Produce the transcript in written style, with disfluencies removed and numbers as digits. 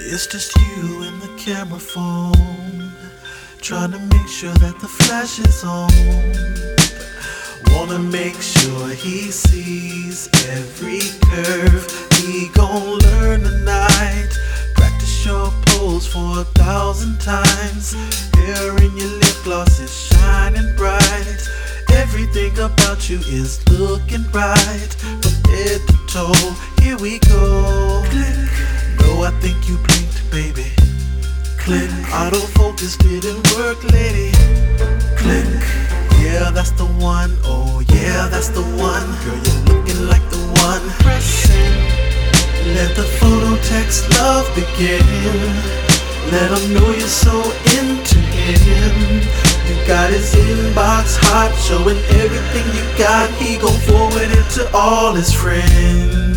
It's just you and the camera phone, trying to make sure that the flash is on. Wanna make sure he sees every curve. He gon' learn tonight. Practice your pose for 1,000 times. Hair in your lip gloss is shining bright. Everything about you is looking right, from head to toe. Here we go. Click. No, I think you blinked, baby. Click. Autofocus didn't work, lady. Click. Yeah, that's the one. Oh yeah, that's the one. Girl, you're looking like the one. Pressing. Let the photo text love begin. Let him know you're so into him. You got his inbox hot, showing everything you got. He gon' forward it to all his friends.